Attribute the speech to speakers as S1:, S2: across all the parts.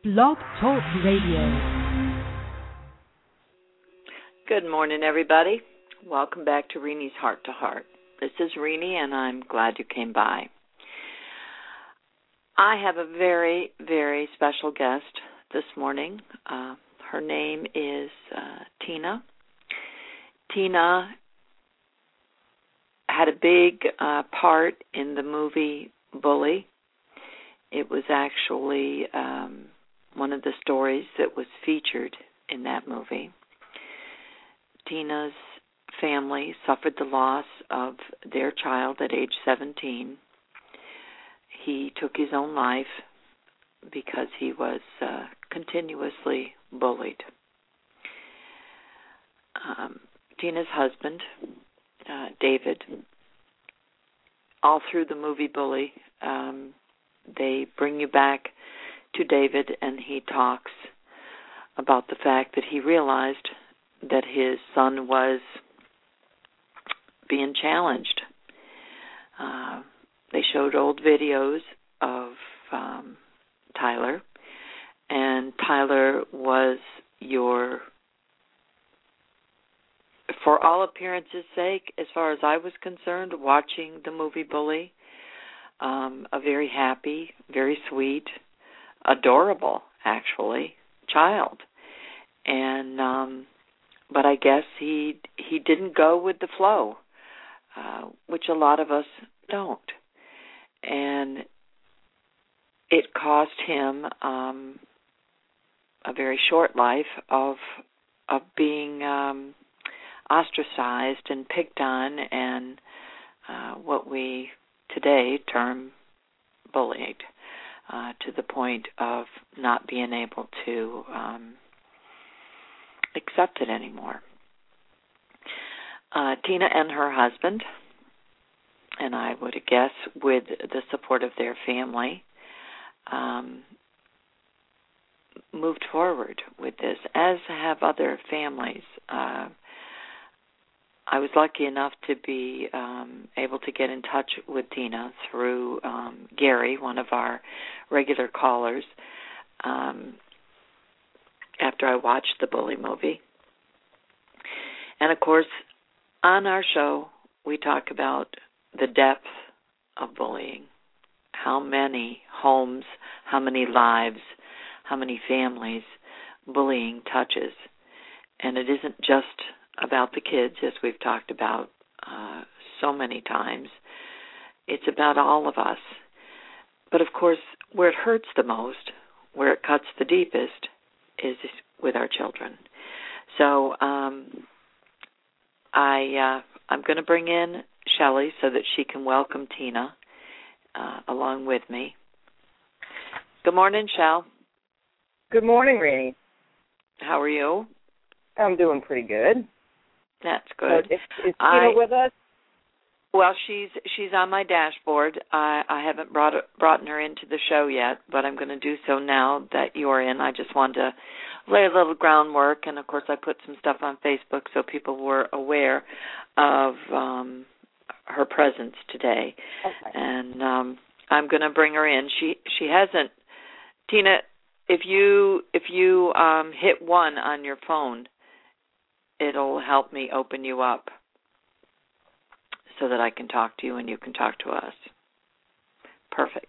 S1: Blog Talk Radio.
S2: Good morning, everybody. Welcome back to Renee's Heart to Heart. This is Renee, and I'm glad you came by. I have a very, very special guest this morning. Her name is Tina. Tina had a big part in the movie Bully. It was actually one of the stories that was featured in that movie. Tina's family suffered the loss of their child at age 17. He took his own life because he was continuously bullied. Tina's husband, David, all through the movie Bully, they bring you back to David, and he talks about the fact that he realized that his son was being challenged. They showed old videos of Tyler, and Tyler was for all appearances' sake, as far as I was concerned, watching the movie Bully, a very happy, very sweet, adorable, actually, child. And but I guess he didn't go with the flow, which a lot of us don't. And it cost him a very short life of being ostracized and picked on and what we today term bullied, to the point of not being able to accept it anymore. Tina and her husband, and I would guess with the support of their family, moved forward with this, as have other families. I was lucky enough to be able to get in touch with Tina through Gary, one of our regular callers, after I watched the Bully movie. And, of course, on our show, we talk about the depth of bullying, how many homes, how many lives, how many families bullying touches. And it isn't just about the kids, as we've talked about so many times. It's about all of us. But, of course, where it hurts the most, where it cuts the deepest, is with our children. So I'm going to bring in Shelley so that she can welcome Tina along with me. Good morning, Shell.
S3: Good morning, Renee.
S2: How are you?
S3: I'm doing pretty good.
S2: That's good.
S3: Is Tina with us?
S2: Well, she's on my dashboard. I haven't brought her into the show yet, but I'm going to do so now that you're in. I just wanted to lay a little groundwork, and of course I put some stuff on Facebook so people were aware of her presence today.
S3: Okay.
S2: And I'm going to bring her in. She hasn't. Tina, if you hit 1 on your phone, it'll help me open you up so that I can talk to you and you can talk to us. Perfect.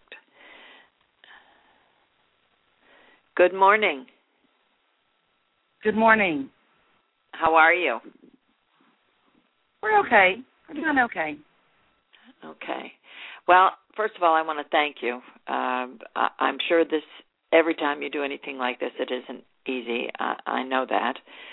S2: Good morning.
S4: Good morning.
S2: How are you?
S4: We're okay. We're doing okay.
S2: Okay. Well, first of all, I want to thank you. I'm sure every time you do anything like this, it isn't easy. I know that.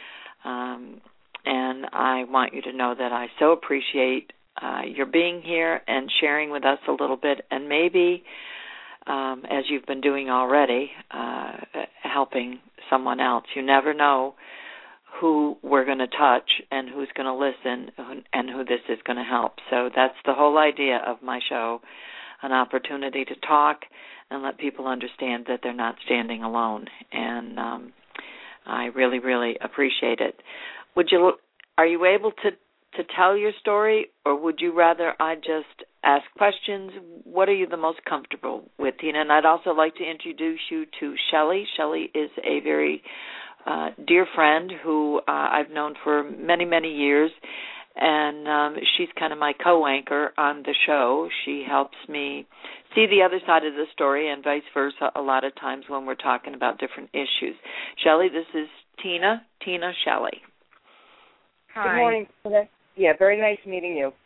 S2: And I want you to know that I so appreciate your being here and sharing with us a little bit, and maybe, as you've been doing already, helping someone else. You never know who we're going to touch and who's going to listen and who this is going to help. So that's the whole idea of my show, an opportunity to talk and let people understand that they're not standing alone. And I really, really appreciate it. Are you able to to tell your story, or would you rather I just ask questions? What are you the most comfortable with, Tina? And I'd also like to introduce you to Shelley. Shelley is a very dear friend who I've known for many, many years, and she's kind of my co-anchor on the show. She helps me see the other side of the story and vice versa a lot of times when we're talking about different issues. Shelley, this is Tina Shelley.
S4: Hi.
S3: Good morning. Yeah, very nice meeting you.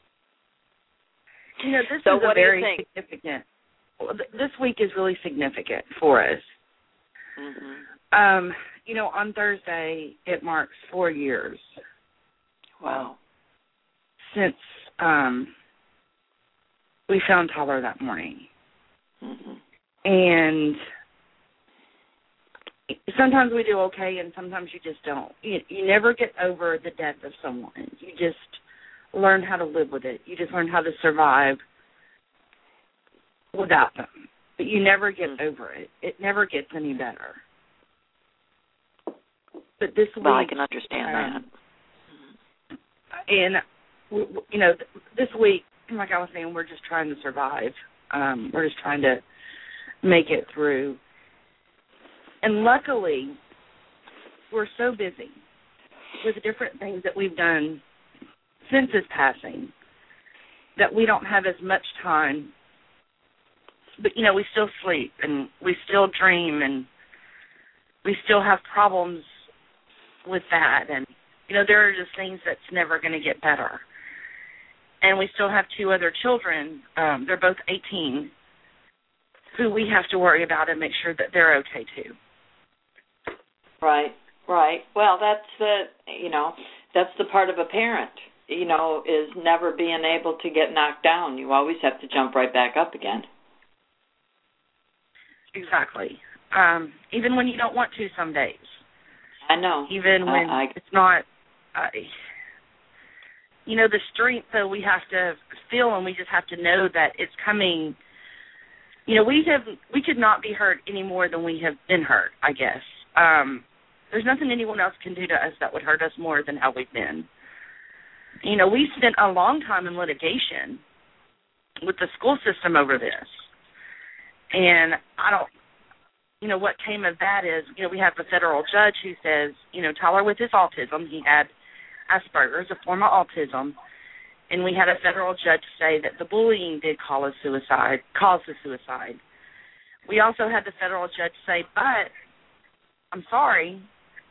S4: You know, this
S2: so
S4: is
S2: what
S4: a very
S2: do you think?
S4: significant. This week is really significant for us.
S2: Mm-hmm.
S4: You know, on Thursday it marks 4 years.
S2: Wow.
S4: Since we found Tyler that morning.
S2: Mm-hmm.
S4: And sometimes we do okay, and sometimes you just don't. You never get over the death of someone. You just learn how to live with it. You just learn how to survive without them. But you never get over it. It never gets any better. But this week...
S2: Well, I can understand that.
S4: And, you know, this week, like I was saying, we're just trying to survive. We're just trying to make it through. And luckily, we're so busy with the different things that we've done since his passing that we don't have as much time. But, you know, we still sleep and we still dream and we still have problems with that. And, you know, there are just things that's never going to get better. And we still have 2 other children. They're both 18, who we have to worry about and make sure that they're okay, too.
S2: Right. Well, that's the part of a parent, you know, is never being able to get knocked down. You always have to jump right back up again.
S4: Exactly. Even when you don't want to some days.
S2: I know.
S4: Even when it's not, you know, the strength that we have to feel, and we just have to know that it's coming. You know, we could not be hurt any more than we have been hurt, I guess. There's nothing anyone else can do to us that would hurt us more than how we've been. You know, we spent a long time in litigation with the school system over this. And you know, what came of that is, you know, we have a federal judge who says, you know, Tyler with his autism, he had Asperger's, a form of autism, and we had a federal judge say that the bullying did cause the suicide. We also had the federal judge say, but I'm sorry,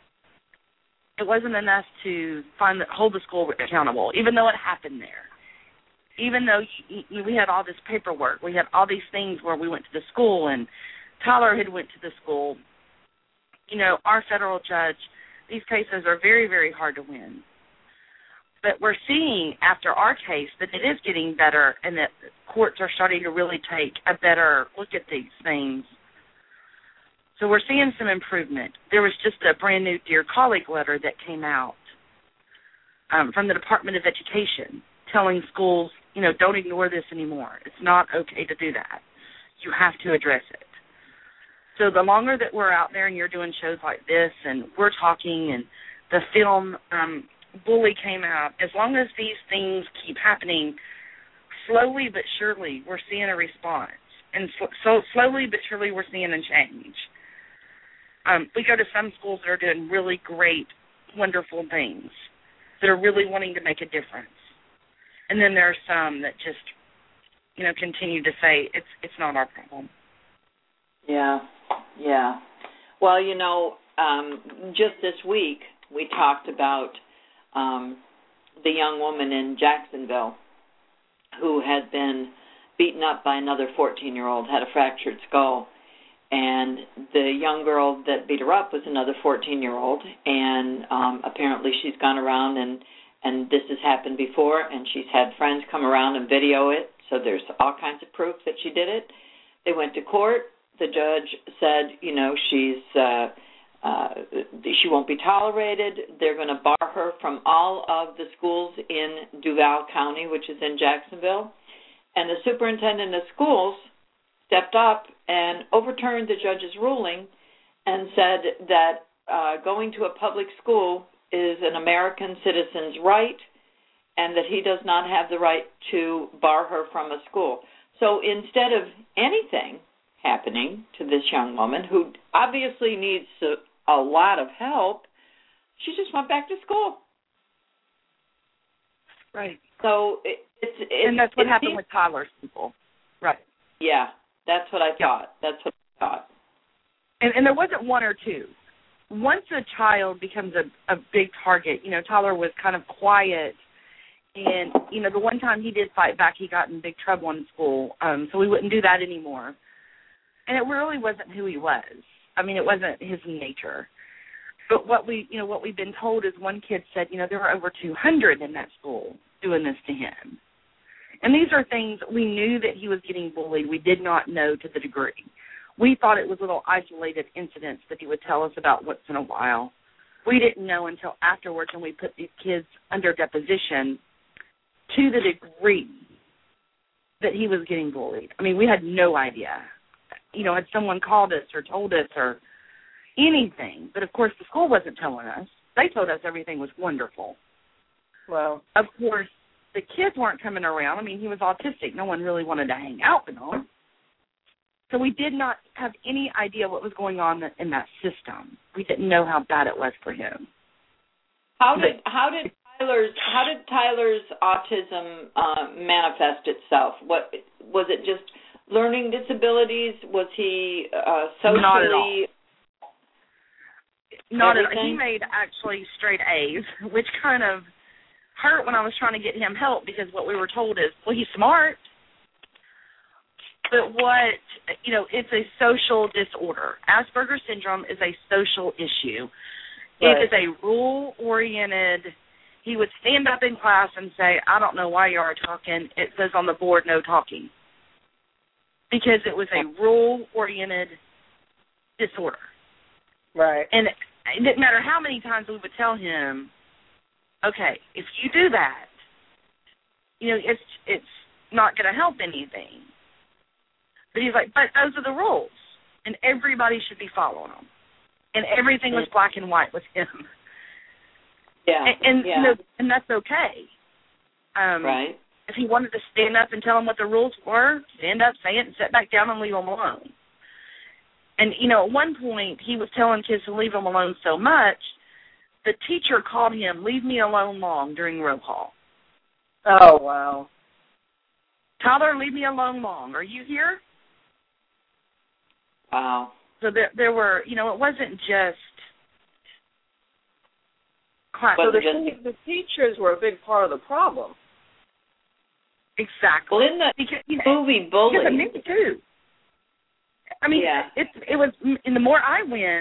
S4: it wasn't enough to hold the school accountable, even though it happened there. Even though we had all this paperwork, we had all these things where we went to the school and Tyler had went to the school. You know, our federal judge, these cases are very, very hard to win. But we're seeing after our case that it is getting better and that courts are starting to really take a better look at these things. So we're seeing some improvement. There was just a brand new Dear Colleague letter that came out from the Department of Education telling schools, you know, don't ignore this anymore. It's not okay to do that. You have to address it. So the longer that we're out there and you're doing shows like this and we're talking and the film Bully came out, as long as these things keep happening, slowly but surely we're seeing a response. And so slowly but surely we're seeing a change. We go to some schools that are doing really great, wonderful things, that are really wanting to make a difference. And then there are some that just, you know, continue to say it's not our problem.
S2: Yeah. Well, you know, just this week we talked about the young woman in Jacksonville who had been beaten up by another 14-year-old, had a fractured skull. And the young girl that beat her up was another 14-year-old, and apparently she's gone around and this has happened before, and she's had friends come around and video it, so there's all kinds of proof that she did it. They went to court. The judge said, you know, she won't be tolerated. They're going to bar her from all of the schools in Duval County, which is in Jacksonville. And the superintendent of schools stepped up and overturned the judge's ruling and said that going to a public school is an American citizen's right, and that he does not have the right to bar her from a school. So instead of anything happening to this young woman, who obviously needs a lot of help, she just went back to school.
S4: Right.
S2: So
S4: and that's what happened with Tyler's people. Right.
S2: Yeah, that's what I thought. That's what I thought.
S4: And there wasn't one or two. Once a child becomes a big target, Tyler was kind of quiet. And, the one time he did fight back, he got in big trouble in school. So we wouldn't do that anymore. And it really wasn't who he was. I mean, it wasn't his nature. But what we've been told is one kid said, there were over 200 in that school doing this to him. And these are things we knew that he was getting bullied. We did not know to the degree. We thought it was little isolated incidents that he would tell us about once in a while. We didn't know until afterwards when we put these kids under deposition to the degree that he was getting bullied. I mean, we had no idea. Had someone called us or told us or anything. But, of course, the school wasn't telling us. They told us everything was wonderful.
S3: Well,
S4: of course, the kids weren't coming around. I mean, he was autistic. No one really wanted to hang out with him. So we did not have any idea what was going on in that system. We didn't know how bad it was for him.
S2: How did Tyler's autism manifest itself? What was it? Just learning disabilities? Was he socially?
S4: Not at all. Not at all.
S2: Everything?
S4: He made actually straight A's, which kind of hurt when I was trying to get him help, because what we were told is, well, he's smart, but it's a social disorder. Asperger's syndrome is a social issue. Right. It is a rule-oriented. He would stand up in class and say, I don't know why you are talking. It says on the board, no talking. Because it was a rule-oriented disorder.
S3: Right.
S4: And it didn't matter how many times we would tell him, okay, if you do that, it's not going to help anything. But he's like, but those are the rules, and everybody should be following them. And everything was black and white with him.
S2: Yeah.
S4: And that's okay.
S2: Right.
S4: If he wanted to stand up and tell them what the rules were, stand up, say it, and sit back down and leave them alone. And, at one point, he was telling kids to leave him alone so much, the teacher called him, leave me alone long, during roll call.
S3: Oh, wow.
S4: Tyler, leave me alone long. Are you here?
S2: Wow.
S4: So there were, it wasn't just class.
S3: So the teachers were a big part of the problem.
S4: Exactly.
S2: Well, in the movie Bully.
S4: Yeah, me too. I mean, it was, and the more I went,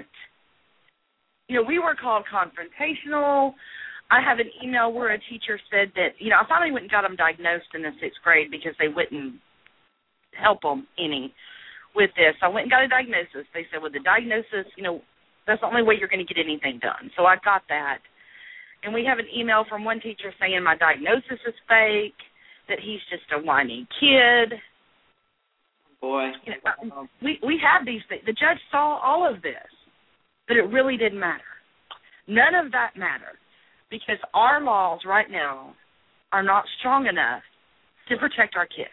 S4: we were called confrontational. I have an email where a teacher said that, I finally went and got them diagnosed in the 6th grade because they wouldn't help them any with this. I went and got a diagnosis. They said, with the diagnosis, that's the only way you're going to get anything done. So I got that. And we have an email from one teacher saying my diagnosis is fake, that he's just a whiny kid.
S2: Boy.
S4: We have these things. The judge saw all of this, but it really didn't matter. None of that mattered, because our laws right now are not strong enough to protect our kids.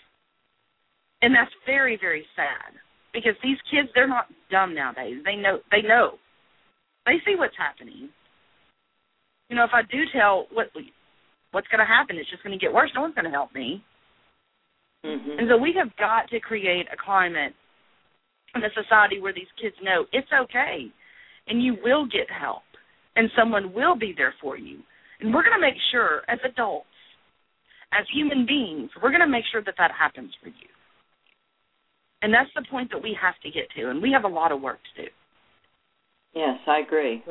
S4: And that's very, very sad, because these kids, they're not dumb nowadays. They know. They see what's happening. If I do tell what's going to happen, it's just going to get worse. No one's going to help me.
S2: Mm-hmm.
S4: And so we have got to create a climate in a society where these kids know it's okay, and you will get help, and someone will be there for you. And we're going to make sure, as adults, as human beings, we're going to make sure that happens for you. And that's the point that we have to get to, and we have a lot of work to do.
S2: Yes, I agree.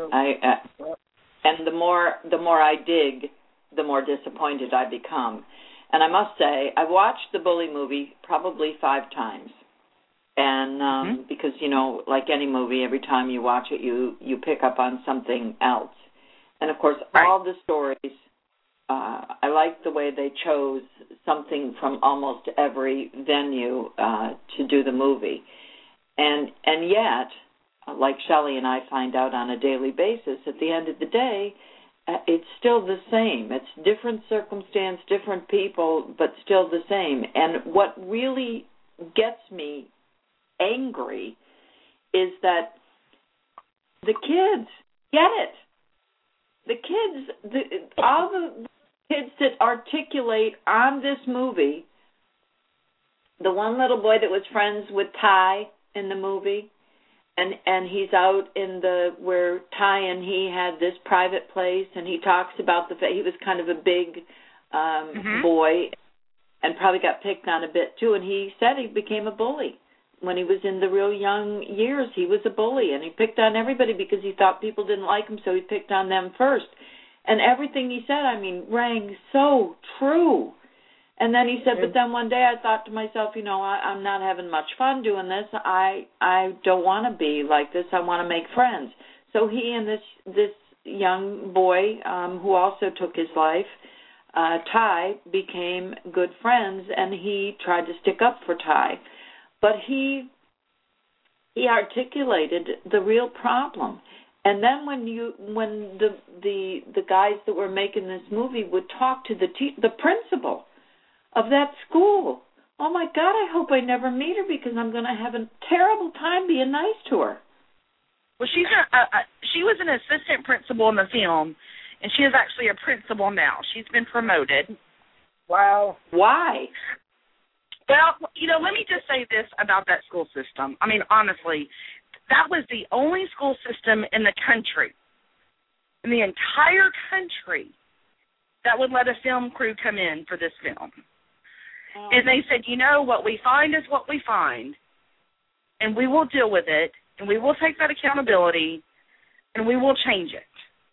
S2: And the more I dig, the more disappointed I become. And I must say, I watched the Bully movie probably 5 times. And because, like any movie, every time you watch it, you pick up on something else. And, of course, all the stories, I like the way they chose something from almost every venue to do the movie. And yet, like Shelley and I find out on a daily basis, at the end of the day, it's still the same. It's different circumstance, different people, but still the same. And what really gets me angry is that the kids get it. The kids, all the kids that articulate on this movie, the one little boy that was friends with Ty in the movie, and he's out in where Ty and he had this private place, and he talks about he was kind of a big boy and probably got picked on a bit too, and he said he became a bully. When he was in the real young years, he was a bully, and he picked on everybody because he thought people didn't like him, so he picked on them first. And everything he said, rang so true. And then he said, but then one day I thought to myself, I'm not having much fun doing this. I don't want to be like this. I want to make friends. So he and this young boy who also took his life, Ty, became good friends, and he tried to stick up for Ty. But he articulated the real problem. And then when the guys that were making this movie would talk to the principal of that school, oh my God, I hope I never meet her because I'm going to have a terrible time being nice to her.
S4: Well, she was an assistant principal in the film, and she is actually a principal now. She's been promoted.
S3: Wow.
S2: Why?
S4: Well, let me just say this about that school system. Honestly, that was the only school system in the country, in the entire country, that would let a film crew come in for this film. And they said, what we find is what we find, and we will deal with it, and we will take that accountability, and we will change it.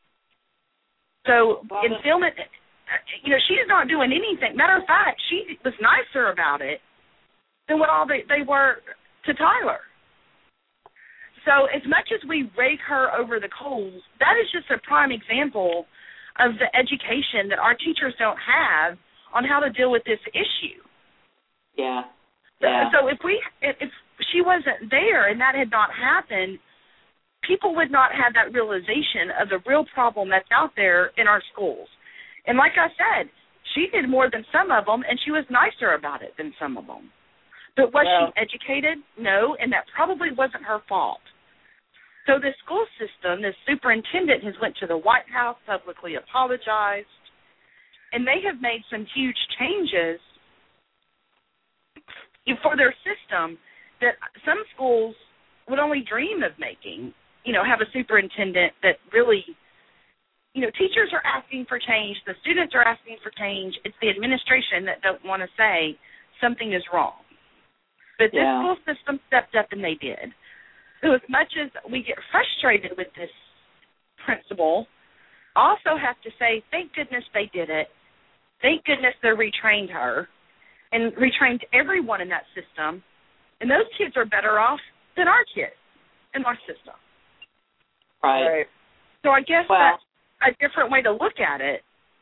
S4: So in filming, she's not doing anything. Matter of fact, she was nicer about it than what all they were to Tyler. So as much as we rake her over the coals, that is just a prime example of the education that our teachers don't have on how to deal with this issue.
S2: Yeah.
S4: So if she wasn't there and that had not happened, people would not have that realization of the real problem that's out there in our schools. And like I said, she did more than some of them, and she was nicer about it than some of them. But was she educated? No, and that probably wasn't her fault. So the school system, the superintendent has went to the White House, publicly apologized, and they have made some huge changes for their system that some schools would only dream of making, have a superintendent that really, teachers are asking for change, the students are asking for change. It's the administration that don't want to say something is wrong. But this school system stepped up, and they did. So as much as we get frustrated with this principal, also have to say, thank goodness they did it. Thank goodness they retrained her and retrained everyone in that system. And those kids are better off than our kids in our system.
S2: Right.
S4: So I guess that's a different way to look at it.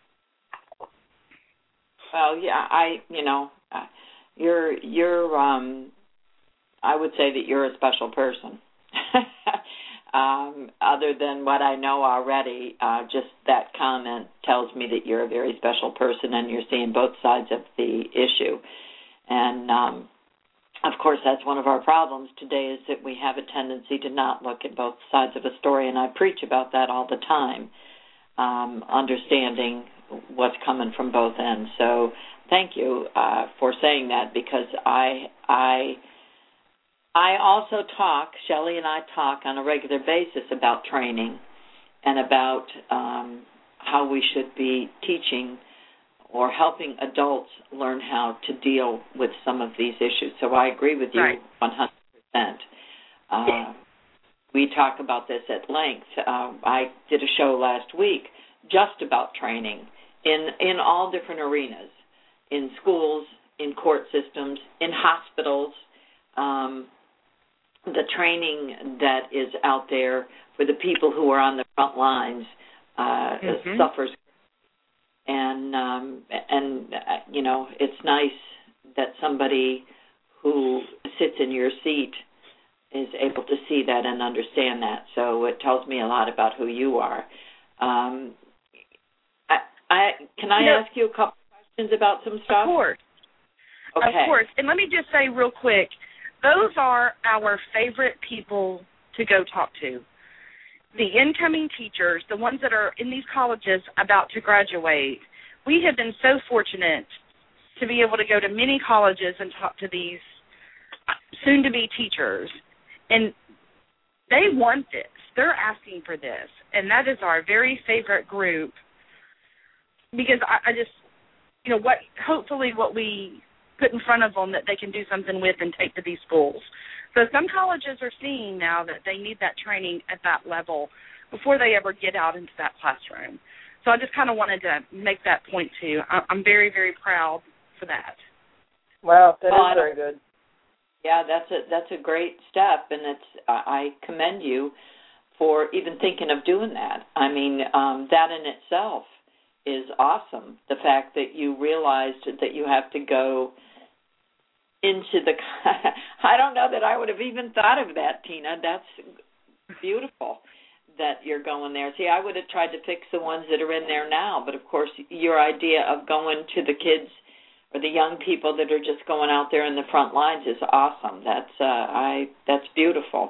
S2: Well, yeah, you're I would say that you're a special person. Other than what I know already, just that comment tells me that you're a very special person and you're seeing both sides of the issue. And, of course, that's one of our problems today is that we have a tendency to not look at both sides of a story, and I preach about that all the time, understanding what's coming from both ends. So thank you for saying that, because I also talk, Shelley and I talk on a regular basis about training and about how we should be teaching or helping adults learn how to deal with some of these issues. So I agree with you 100%. We talk about this at length. I did a show last week just about training in all different arenas, in schools, in court systems, in hospitals, the training that is out there for the people who are on the front lines suffers. And it's nice that somebody who sits in your seat is able to see that and understand that. So it tells me a lot about who you are. Can I ask you a couple questions about some stuff?
S4: Of course.
S2: Okay.
S4: Of course. And let me just say real quick, those are our favorite people to go talk to. The incoming teachers, the ones that are in these colleges about to graduate, we have been so fortunate to be able to go to many colleges and talk to these soon-to-be teachers. And they want this. They're asking for this. And that is our very favorite group because I just, hopefully what we put in front of them that they can do something with and take to these schools. So some colleges are seeing now that they need that training at that level before they ever get out into that classroom. So I just kind of wanted to make that point too. I'm very, very proud for that.
S3: Wow, that is very good.
S2: Yeah, that's a great step, and I commend you for even thinking of doing that. I mean, that in itself is awesome. The fact that you realized that you have to go into the I don't know that I would have even thought of that, Tina. That's beautiful that you're going there. See, I would have tried to fix the ones that are in there now, but of course your idea of going to the kids or the young people that are just going out there in the front lines is awesome. That's beautiful.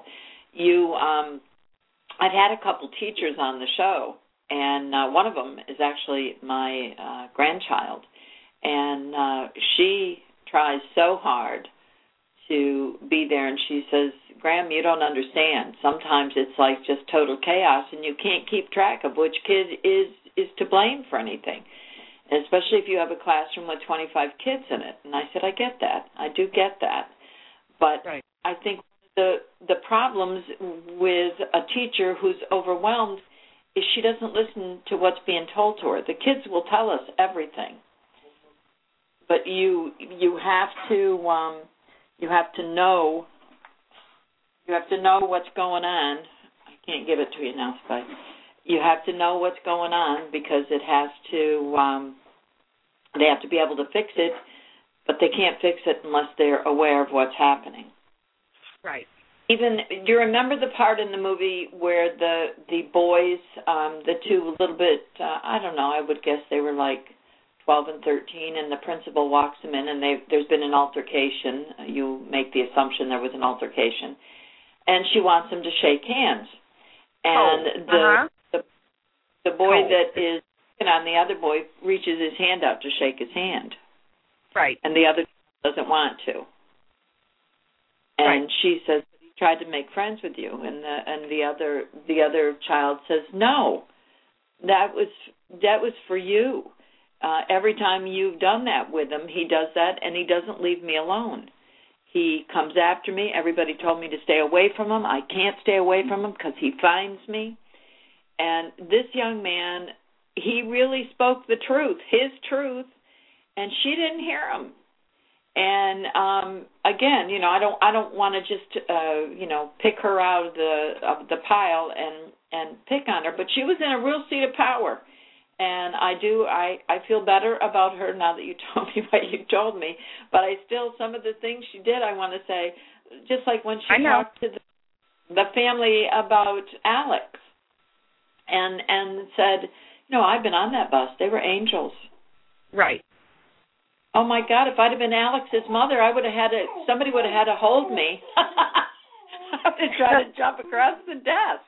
S2: I've had a couple teachers on the show, and one of them is actually my grandchild, and she tries so hard to be there, and she says, Graham, you don't understand. Sometimes it's like just total chaos, and you can't keep track of which kid is to blame for anything, especially if you have a classroom with 25 kids in it. And I said, I get that. I do get that. But right. I think the problems with a teacher who's overwhelmed is she doesn't listen to what's being told to her. The kids will tell us everything. But you have to know what's going on. I can't give it to you now, but you have to know what's going on because it has to. They have to be able to fix it, but they can't fix it unless they're aware of what's happening.
S4: Right.
S2: Even do you remember the part in the movie where the boys, the two little bit, I don't know, I would guess they were like 12 and 13, and the principal walks them in, and there's been an altercation. You make the assumption there was an altercation. And she wants them to shake hands. And the boy that is on the other boy reaches his hand out to shake his hand.
S4: Right.
S2: And the other doesn't want to. And she says, he tried to make friends with you. And the other child says, no, that was for you. Every time you've done that with him, he does that, and he doesn't leave me alone. He comes after me. Everybody told me to stay away from him. I can't stay away from him because he finds me. And this young man, he really spoke the truth, his truth, and she didn't hear him. And again, I don't want to just pick her out of the pile and pick on her, but she was in a real seat of power. And I feel better about her now that you told me what you told me. But some of the things she did, I want to say, just like when she talked to the family about Alex and said, I've been on that bus. They were angels.
S4: Right.
S2: Oh, my God, if I'd have been Alex's mother, somebody would have had to hold me. I would have tried to jump across the desk,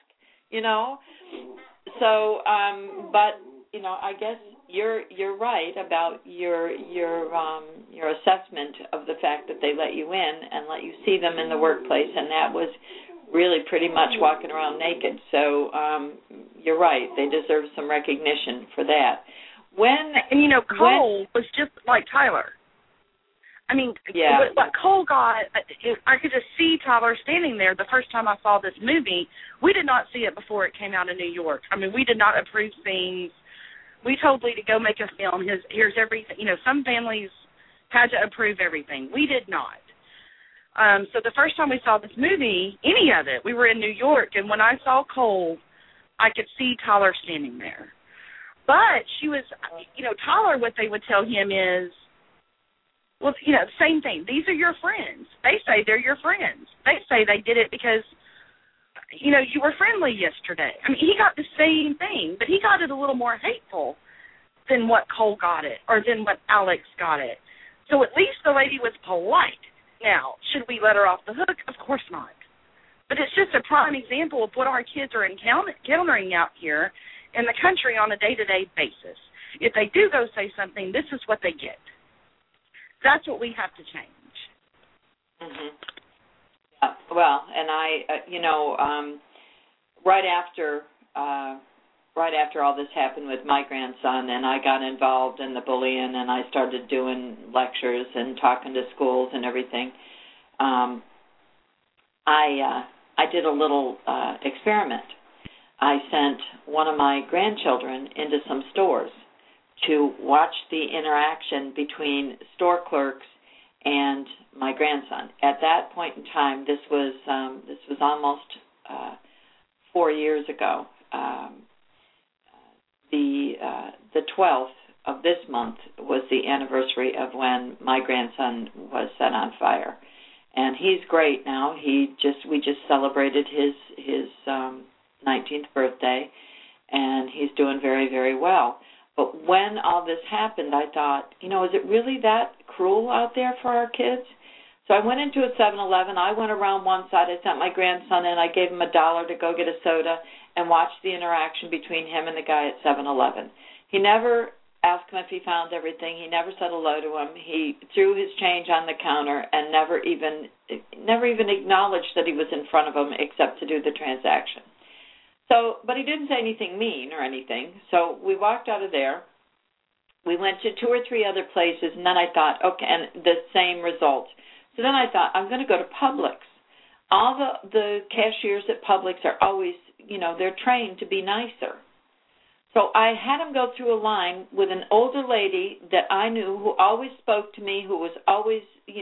S2: So, but, I guess you're right about your assessment of the fact that they let you in and let you see them in the workplace, and that was really pretty much walking around naked. So you're right; they deserve some recognition for that.
S4: Cole was just like Tyler. I mean, what Cole got, I could just see Tyler standing there the first time I saw this movie. We did not see it before it came out in New York. I mean, we did not approve scenes. We told Lee to go make a film. Here's everything. Some families had to approve everything. We did not. So the first time we saw this movie, any of it, we were in New York, and when I saw Cole, I could see Tyler standing there. But she was, Tyler, what they would tell him is, well, same thing. These are your friends. They say they're your friends. They say they did it because, you were friendly yesterday. I mean, he got the same thing, but he got it a little more hateful. than what Cole got it or than what Alex got it. So at least the lady was polite. Now, should we let her off the hook? Of course not. But it's just a prime example of what our kids are encountering out here in the country on a day-to-day basis. If they do go say something, this is what they get. That's what we have to change.
S2: Mm-hmm. Yeah, well, and right after all this happened with my grandson, and I got involved in the bullying, and I started doing lectures and talking to schools and everything. I did a little experiment. I sent one of my grandchildren into some stores to watch the interaction between store clerks and my grandson. At that point in time, this was almost 4 years ago. The 12th of this month was the anniversary of when my grandson was set on fire, and he's great now. We just celebrated his 19th birthday, and he's doing very, very well. But when all this happened, I thought, is it really that cruel out there for our kids? So I went into a 7-Eleven. I went around one side. I sent my grandson in. I gave him $1 to go get a soda and watch the interaction between him and the guy at 7-Eleven. He never asked him if he found everything. He never said hello to him. He threw his change on the counter and never even acknowledged that he was in front of him except to do the transaction. So, but he didn't say anything mean or anything. So we walked out of there. We went to 2 or 3 other places, and then I thought, okay, and the same results. So then I thought, I'm going to go to Publix. All the cashiers at Publix are always, they're trained to be nicer. So I had him go through a line with an older lady that I knew who always spoke to me, who was always,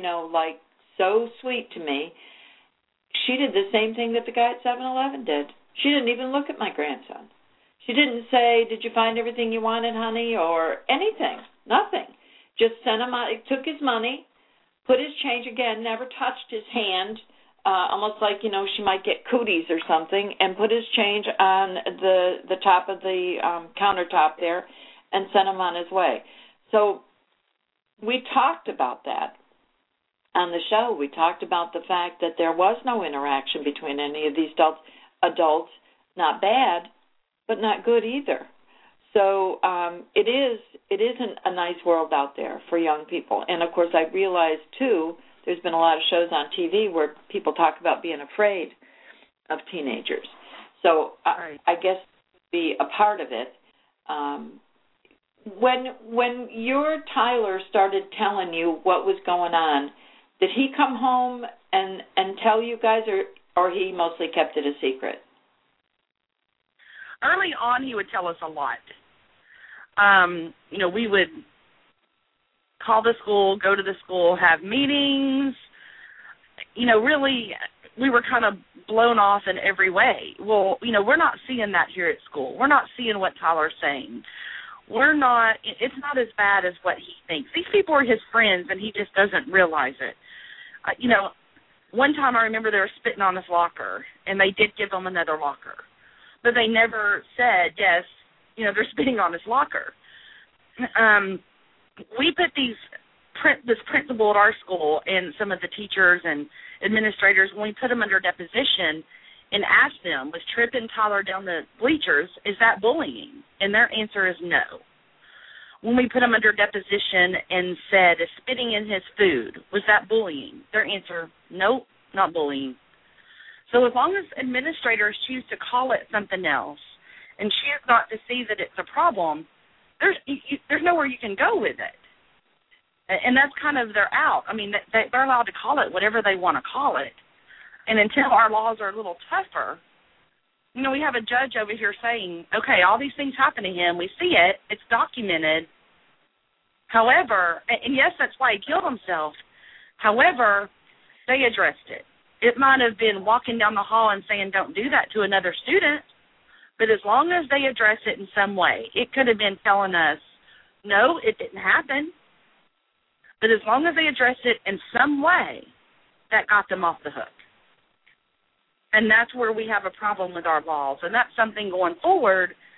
S2: so sweet to me. She did the same thing that the guy at 7-Eleven did. She didn't even look at my grandson. She didn't say, did you find everything you wanted, honey, or anything. Nothing. Just sent him out, took his money, put his change again, never touched his hand, almost like, she might get cooties or something, and put his change on the top of the countertop there and sent him on his way. So we talked about that on the show. We talked about the fact that there was no interaction between any of these adults, not bad, but not good either. So it isn't a nice world out there for young people. And, of course, I realize, too, there's been a lot of shows on TV where people talk about being afraid of teenagers. So
S4: right.
S2: I guess be a part of it. When your Tyler started telling you what was going on, did he come home and tell you guys, or he mostly kept it a secret?
S4: Early on, he would tell us a lot. We would call the school, go to the school, have meetings. Really, we were kind of blown off in every way. Well, we're not seeing that here at school. We're not seeing what Tyler's saying. It's not as bad as what he thinks. These people are his friends, and he just doesn't realize it. One time I remember they were spitting on his locker, and they did give him another locker. But they never said, yes, they're spitting on his locker. We put this principal at our school and some of the teachers and administrators, when we put them under deposition and asked them, was Tripp and Tyler down the bleachers, is that bullying? And their answer is no. When we put them under deposition and said, is spitting in his food, was that bullying? Their answer, nope, not bullying. So as long as administrators choose to call it something else and choose not to see that it's a problem, there's nowhere you can go with it. And that's kind of their out. I mean, they're allowed to call it whatever they want to call it. And until our laws are a little tougher, we have a judge over here saying, okay, all these things happen to him. We see it. It's documented. However, and yes, that's why he killed himself. However, they addressed it. It might have been walking down the hall and saying, don't do that to another student. But as long as they address it in some way, it could have been telling us, no, it didn't happen. But as long as they address it in some way, that got them off the hook. And that's where we have a problem with our laws. And that's something going forward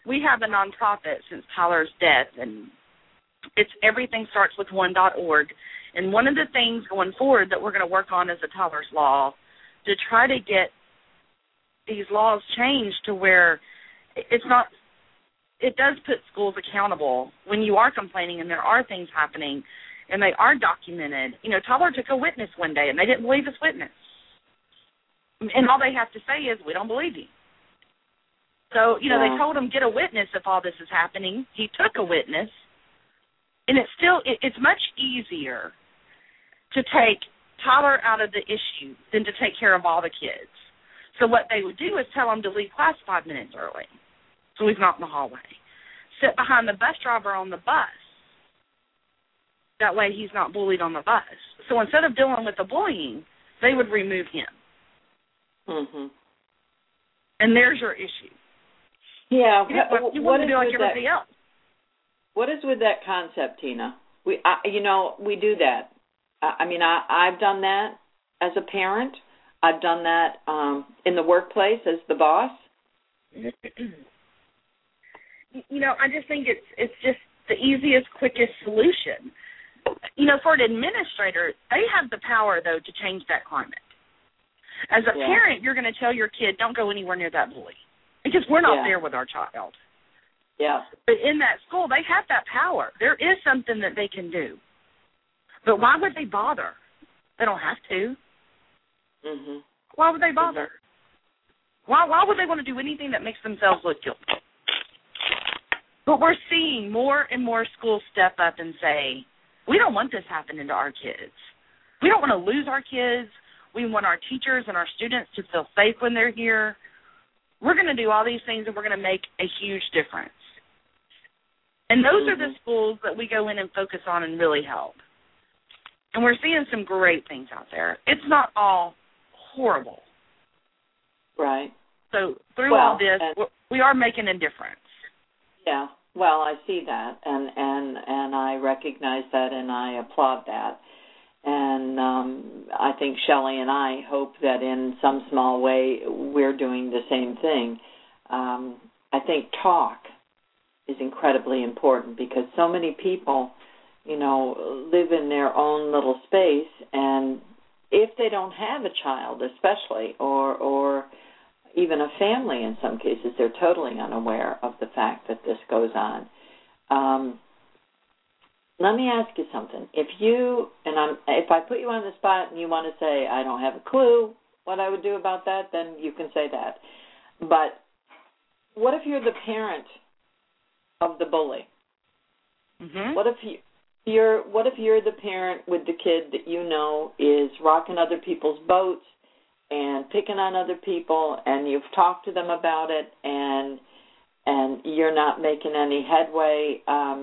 S4: we have a nonprofit since Tyler's death, and it's everythingstartswith1.org. And one of the things going forward that we're going to work on is the Tyler's Law to try to get these laws changed to where it does put schools accountable when you are complaining and there are things happening and they are documented. You know, Tyler took a witness one day and they didn't believe his witness. And all they have to say is, we don't believe you. So, you know, they told him, get a witness if all this is happening. He took a witness. And it's much easier to take Tyler out of the issue than to take care of all the kids. So what they would do is tell him to leave class 5 minutes early so he's not in the hallway. Sit behind the bus driver on the bus. That way he's not bullied on the bus. So instead of dealing with the bullying, they would remove him.
S5: Mm-hmm.
S4: And there's your issue.
S5: Yeah.
S4: You want to be like everybody else.
S5: What is with that concept, Tina? We do that. I've done that as a parent. I've done that in the workplace as the boss.
S4: You know, I just think it's just the easiest, quickest solution. You know, for an administrator, they have the power, though, to change that climate. As a parent, you're going to tell your kid, don't go anywhere near that bully, because we're not there with our child.
S5: Yeah.
S4: But in that school, they have that power. There is something that they can do. But why would they bother? They don't have to.
S5: Mm-hmm.
S4: Why would they bother? Why would they want to do anything that makes themselves look guilty? But we're seeing more and more schools step up and say, we don't want this happening to our kids. We don't want to lose our kids. We want our teachers and our students to feel safe when they're here. We're going to do all these things, and we're going to make a huge difference. And those are the schools that we go in and focus on and really help. And we're seeing some great things out there. It's not all horrible.
S5: Right.
S4: So through all this, we are making a difference.
S5: Yeah. Well, I see that, and I recognize that, and I applaud that. And I think Shelley and I hope that in some small way we're doing the same thing. I think talk is incredibly important because so many people, you know, live in their own little space, and if they don't have a child especially, or even a family in some cases, they're totally unaware of the fact that this goes on. Let me ask you something. If I put you on the spot and you want to say, I don't have a clue what I would do about that, then you can say that. But what if you're the parent of the bully?
S4: Mm-hmm.
S5: What if you're the parent with the kid that you know is rocking other people's boats and picking on other people, and you've talked to them about it, and you're not making any headway?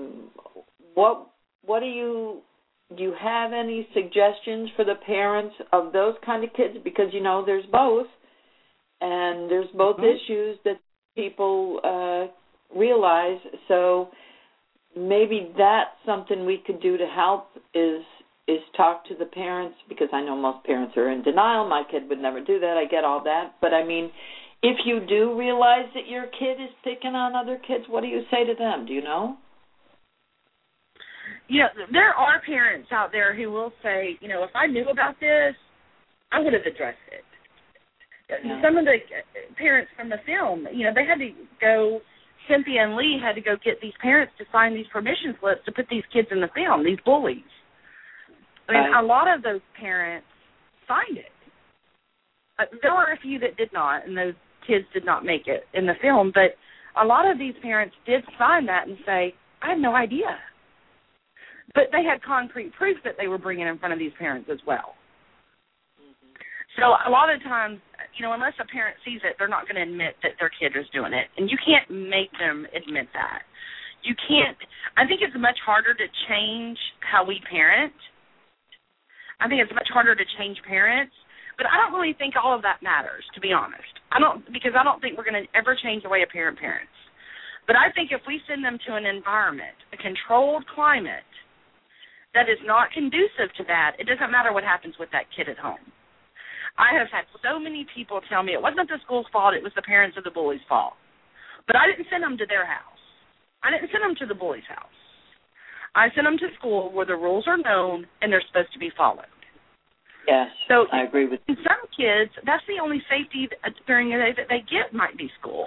S5: What do you have any suggestions for the parents of those kind of kids? Because, you know, there's both, and there's both issues that people realize. So maybe that's something we could do to help is talk to the parents, because I know most parents are in denial. My kid would never do that. I get all that. But, I mean, if you do realize that your kid is picking on other kids, what do you say to them? Do you know?
S4: You know, there are parents out there who will say, you know, if I knew about this, I would have addressed it. Yeah. Some of the parents from the film, you know, they had to go, Cynthia and Lee had to go get these parents to sign these permission slips to put these kids in the film, these bullies. I mean, a lot of those parents signed it. There were a few that did not, and those kids did not make it in the film, but a lot of these parents did sign that and say, I had no idea. But they had concrete proof that they were bringing in front of these parents as well. Mm-hmm. So a lot of times, you know, unless a parent sees it, they're not going to admit that their kid is doing it. And you can't make them admit that. You can't. I think it's much harder to change how we parent. I think it's much harder to change parents. But I don't really think all of that matters, to be honest. Because I don't think we're going to ever change the way a parent parents. But I think if we send them to an environment, a controlled climate, that is not conducive to that, it doesn't matter what happens with that kid at home. I have had so many people tell me it wasn't the school's fault, it was the parents of the bully's fault. But I didn't send them to their house. I didn't send them to the bully's house. I sent them to school where the rules are known and they're supposed to be followed.
S5: Yes,
S4: so
S5: I agree with you.
S4: Some kids, that's the only safety during the day that they get might be school.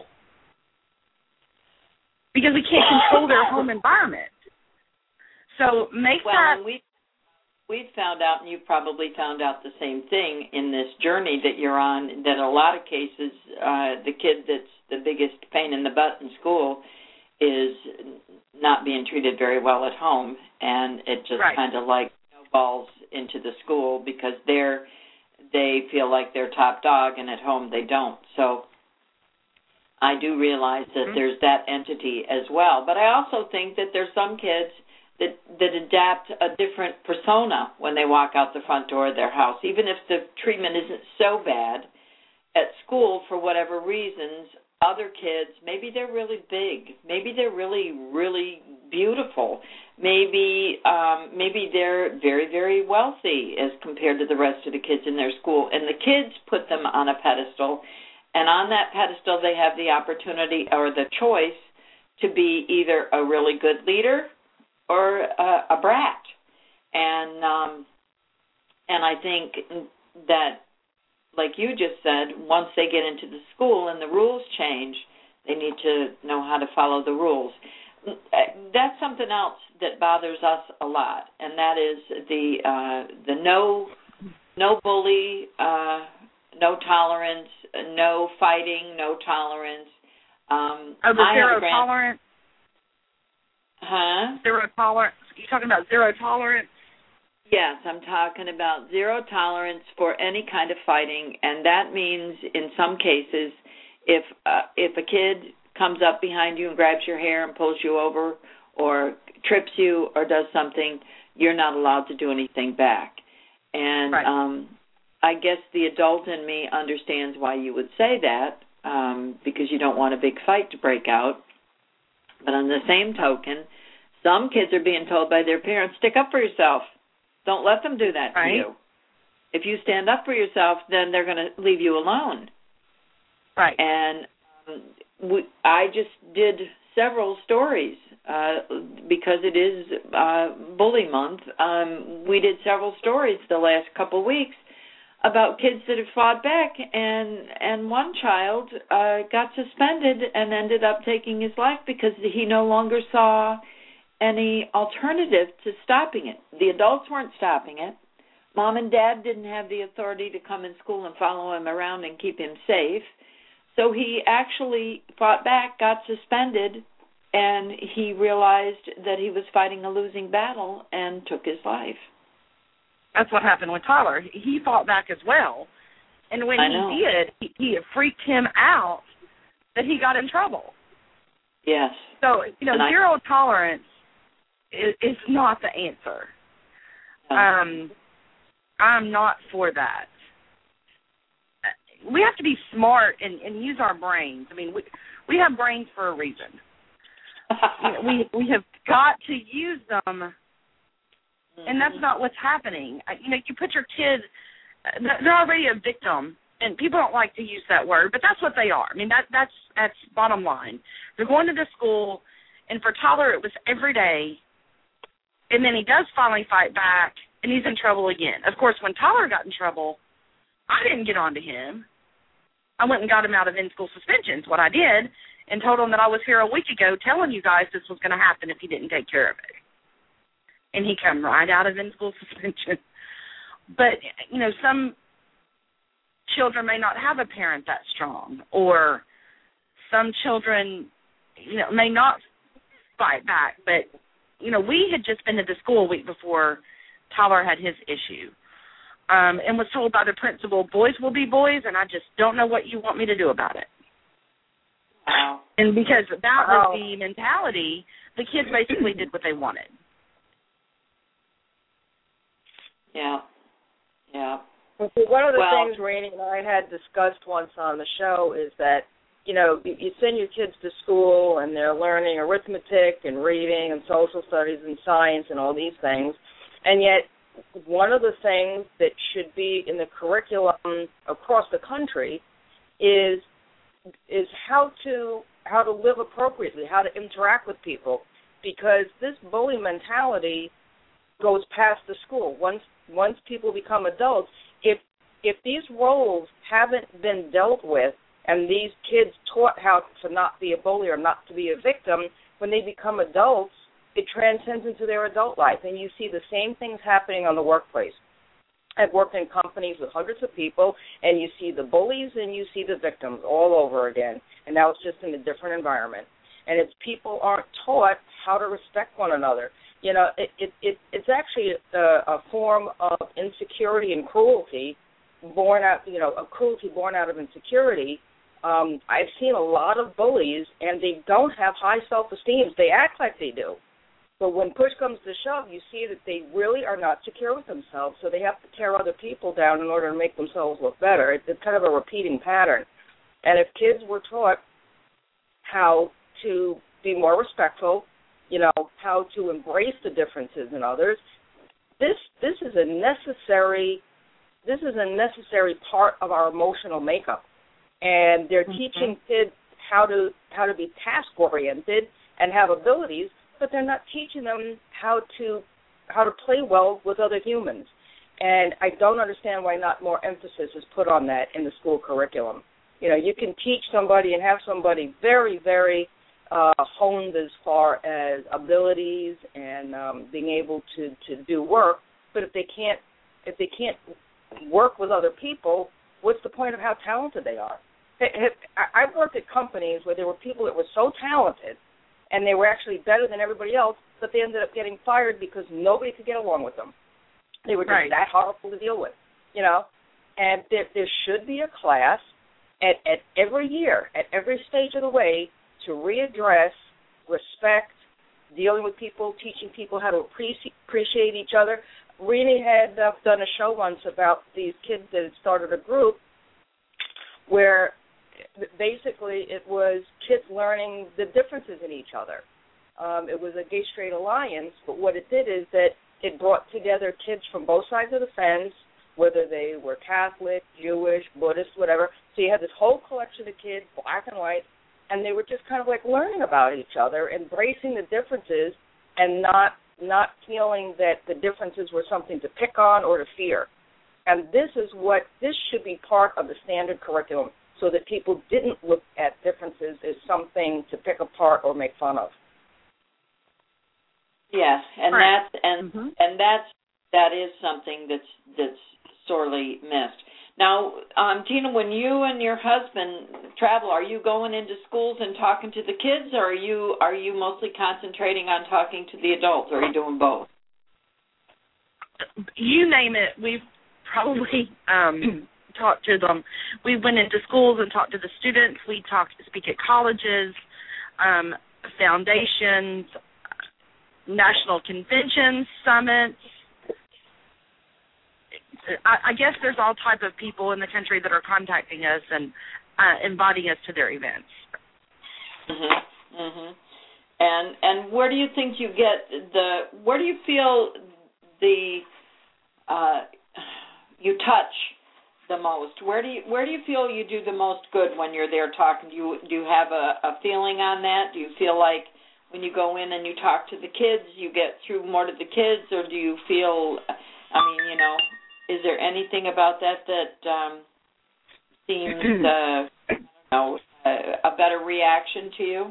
S4: Because we can't control their home environment. So
S5: we've found out, and you've probably found out the same thing in this journey that you're on, that in a lot of cases the kid that's the biggest pain in the butt in school is not being treated very well at home, and it just kind of like snowballs into the school because they feel like they're top dog, and at home they don't. So I do realize that there's that entity as well. But I also think that there's some kids that adapt a different persona when they walk out the front door of their house. Even if the treatment isn't so bad at school for whatever reasons, other kids, maybe they're really big, maybe they're really, really beautiful, maybe they're very, very wealthy as compared to the rest of the kids in their school, and the kids put them on a pedestal, and on that pedestal they have the opportunity or the choice to be either a really good leader or a brat. And I think that, like you just said, once they get into the school and the rules change, they need to know how to follow the rules. That's something else that bothers us a lot, and that is the no bully, no tolerance, no fighting, no tolerance.
S4: The zero tolerance?
S5: Huh?
S4: Zero tolerance. You're talking about zero tolerance?
S5: Yes, I'm talking about zero tolerance for any kind of fighting, and that means in some cases if a kid comes up behind you and grabs your hair and pulls you over or trips you or does something, you're not allowed to do anything back. And I guess the adult in me understands why you would say that, because you don't want a big fight to break out. But on the same token, some kids are being told by their parents, stick up for yourself. Don't let them do that to you. If you stand up for yourself, then they're going to leave you alone.
S4: Right.
S5: And I just did several stories because it is Bully Month. We did several stories the last couple of weeks about kids that have fought back, and one child got suspended and ended up taking his life because he no longer saw any alternative to stopping it. The adults weren't stopping it. Mom and Dad didn't have the authority to come in school and follow him around and keep him safe. So he actually fought back, got suspended, and he realized that he was fighting a losing battle and took his life.
S4: That's what happened with Tyler. He fought back as well. And when he did, he freaked him out that he got in trouble.
S5: Yes.
S4: So, zero tolerance is not the answer.
S5: No.
S4: I'm not for that. We have to be smart and use our brains. I mean, we have brains for a reason. we have got to use them, and that's not what's happening. You put your kid, they're already a victim, and people don't like to use that word, but that's what they are. I mean, that's bottom line. They're going to this school, and for Tyler it was every day, and then he does finally fight back, and he's in trouble again. Of course, when Tyler got in trouble, I didn't get on to him. I went and got him out of in-school suspensions, what I did, and told him that I was here a week ago telling you guys this was going to happen if he didn't take care of it. And he come right out of in-school suspension. But, some children may not have a parent that strong, or some children, may not fight back. But, we had just been to the school a week before Tyler had his issue. And was told by the principal, boys will be boys, and I just don't know what you want me to do about it.
S5: Wow.
S4: And because that was the mentality, the kids basically did what they wanted.
S5: Yeah. Yeah.
S3: Well, see, one of the things Rainey and I had discussed once on the show is that, you send your kids to school and they're learning arithmetic and reading and social studies and science and all these things, and yet one of the things that should be in the curriculum across the country is how to to live appropriately, how to interact with people, because this bully mentality goes past the school. Once people become adults, if these roles haven't been dealt with and these kids taught how to not be a bully or not to be a victim, when they become adults, it transcends into their adult life. And you see the same things happening on the workplace. I've worked in companies with hundreds of people, and you see the bullies and you see the victims all over again. And now it's just in a different environment. And it's people aren't taught how to respect one another. You know, it's actually a form of insecurity and cruelty born out, a cruelty born out of insecurity. I've seen a lot of bullies, and they don't have high self-esteem. They act like they do. But when push comes to shove, you see that they really are not secure with themselves, so they have to tear other people down in order to make themselves look better. It's kind of a repeating pattern. And if kids were taught how to be more respectful, how to embrace the differences in others, this is a necessary part of our emotional makeup. And they're teaching kids how to be task-oriented and have abilities, but they're not teaching them how to play well with other humans. And I don't understand why not more emphasis is put on that in the school curriculum. You can teach somebody and have somebody very, very honed as far as abilities and being able to do work, but if they can't work with other people, what's the point of how talented they are? I've worked at companies where there were people that were so talented and they were actually better than everybody else, but they ended up getting fired because nobody could get along with them. They were just that horrible to deal with, And there should be a class at every year, at every stage of the way, to readdress respect, dealing with people, teaching people how to appreciate each other. Renee had done a show once about these kids that had started a group where basically it was kids learning the differences in each other. It was a gay-straight alliance, but what it did is that it brought together kids from both sides of the fence, whether they were Catholic, Jewish, Buddhist, whatever. So you had this whole collection of kids, black and white, and they were just kind of like learning about each other, embracing the differences, and not feeling that the differences were something to pick on or to fear. And this should be part of the standard curriculum, so that people didn't look at differences as something to pick apart or make fun of.
S5: Yes, and that is something that's sorely missed. Now, Tina, when you and your husband travel, are you going into schools and talking to the kids, or are you mostly concentrating on talking to the adults, or are you doing both?
S4: You name it, we've probably talked to them. We went into schools and talked to the students. We speak at colleges, foundations, national conventions, summits. I guess there's all type of people in the country that are contacting us and inviting us to their events.
S5: And where do you think you get where do you feel you touch the most? Where do you feel you do the most good when you're there talking? Do you have a feeling on that? Do you feel like when you go in and you talk to the kids, you get through more to the kids, or do you feel, is there anything about that seems, a better reaction to you?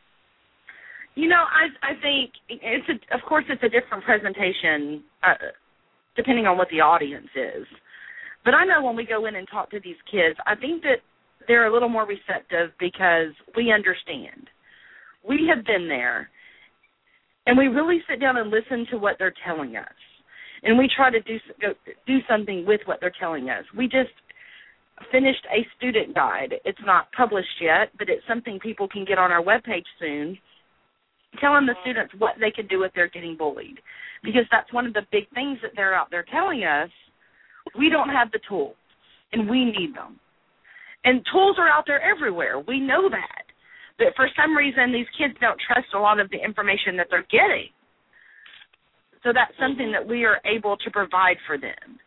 S4: I think of course it's a different presentation depending on what the audience is. But I know when we go in and talk to these kids, I think that they're a little more receptive because we understand. We have been there, and we really sit down and listen to what they're telling us. And we try to do something with what they're telling us. We just finished a student guide. It's not published yet, but it's something people can get on our webpage soon, telling the students what they can do if they're getting bullied. Because that's one of the big things that they're out there telling us. We don't have the tools, and we need them. And tools are out there everywhere. We know that. But for some reason, these kids don't trust a lot of the information that they're getting. So that's something that we are able to provide for them.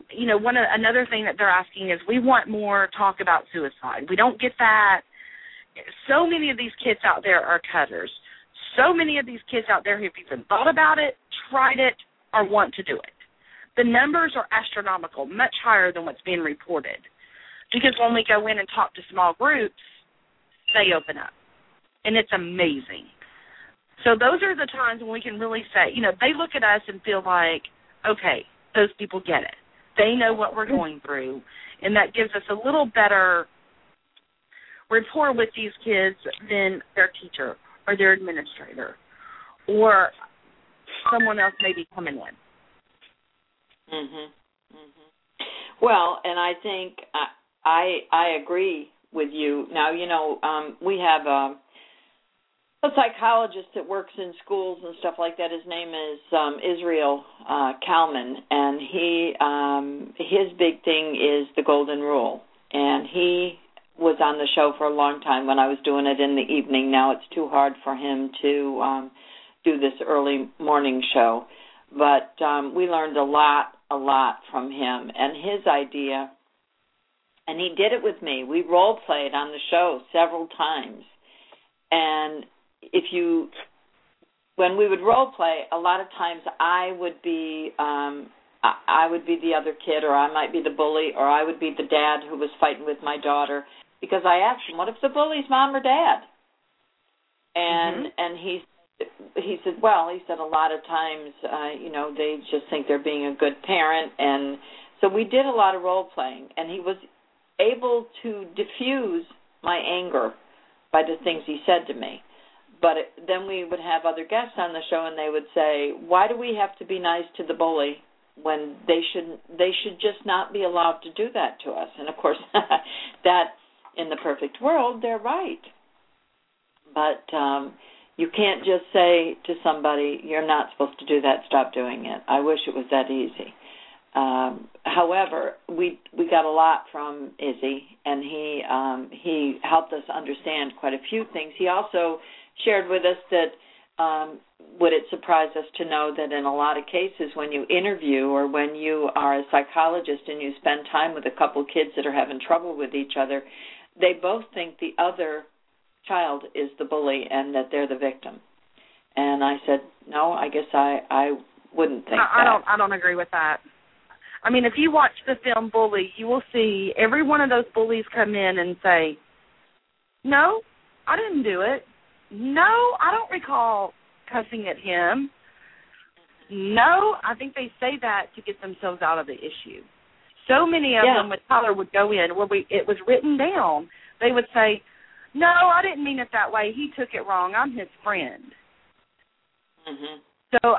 S4: Another thing that they're asking is we want more talk about suicide. We don't get that. so many of these kids out there are cutters. So many of these kids out there who've even thought about it, tried it, or want to do it. The numbers are astronomical, much higher than what's being reported. Because when we go in and talk to small groups, they open up. And it's amazing. So those are the times when we can really say, they look at us and feel like, okay, those people get it. They know what we're going through. And that gives us a little better rapport with these kids than their teacher or their administrator or someone else maybe coming in.
S5: Well, and I think I agree with you. Now, we have a psychologist that works in schools and stuff like that. His name is Israel Kalman, and his big thing is the golden rule. And he was on the show for a long time when I was doing it in the evening. Now it's too hard for him to do this early morning show. But we learned a lot from him. And his idea, and he did it with me. We role-played on the show several times. And when we would role-play, a lot of times I would be the other kid, or I might be the bully, or I would be the dad who was fighting with my daughter, because I asked him, what if the bully's mom or dad? And he said, a lot of times, they just think they're being a good parent. And so we did a lot of role-playing, and he was able to diffuse my anger by the things he said to me. But then we would have other guests on the show, and they would say, why do we have to be nice to the bully when they should just not be allowed to do that to us? And, of course, that in the perfect world, they're right. But you can't just say to somebody, you're not supposed to do that, stop doing it. I wish it was that easy. However, we got a lot from Izzy, and he helped us understand quite a few things. He also shared with us that would it surprise us to know that in a lot of cases when you interview or when you are a psychologist and you spend time with a couple kids that are having trouble with each other, they both think the other child is the bully and that they're the victim. And I said, no, I guess I wouldn't think that.
S4: I don't agree with that. I mean, if you watch the film Bully, you will see every one of those bullies come in and say, no, I didn't do it. No, I don't recall cussing at him. No, I think they say that to get themselves out of the issue. So many of them, when Tyler would go in, where it was written down, they would say, no, I didn't mean it that way. He took it wrong. I'm his friend. So,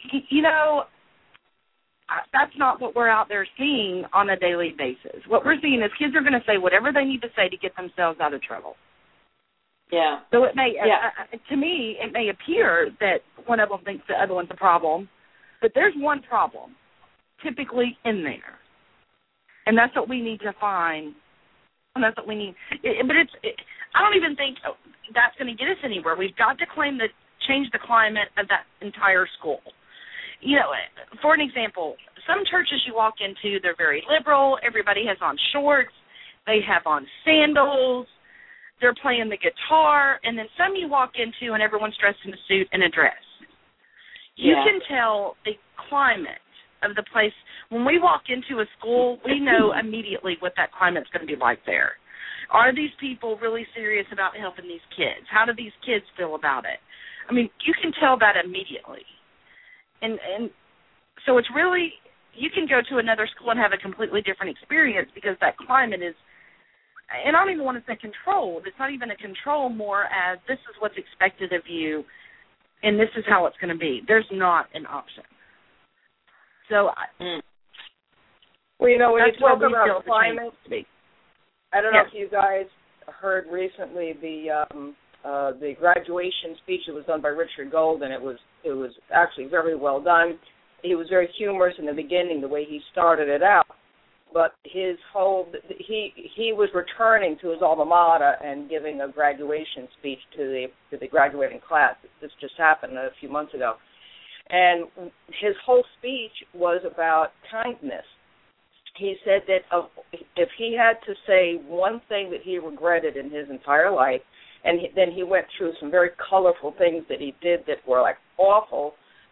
S4: that's not what we're out there seeing on a daily basis. What we're seeing is kids are going to say whatever they need to say to get themselves out of trouble.
S5: Yeah.
S4: So it may, to me, it may appear that one of them thinks the other one's a problem, but there's one problem typically in there. And that's what we need to find. And that's what we need. I don't even think that's going to get us anywhere. We've got to change the climate of that entire school. For an example, some churches you walk into, they're very liberal. Everybody has on shorts. They have on sandals. They're playing the guitar. And then some you walk into and everyone's dressed in a suit and a dress. You can tell the climate of the place. When we walk into a school, we know immediately what that climate's going to be like there. Are these people really serious about helping these kids? How do these kids feel about it? I mean, you can tell that immediately. And so it's really, you can go to another school and have a completely different experience because that climate is, and I don't even want to say controlled. It's not even a control, more as this is what's expected of you and this is how it's going to be. There's not an option. So,
S3: when you talk about climate, I don't know if you guys heard recently the graduation speech that was done by Richard Golden. It was actually very well done. He was very humorous in the beginning, the way he started it out. But his whole he was returning to his alma mater and giving a graduation speech to the graduating class. This just happened a few months ago. And his whole speech was about kindness. He said that if he had to say one thing that he regretted in his entire life, And then he went through some very colorful things that he did that were like awful.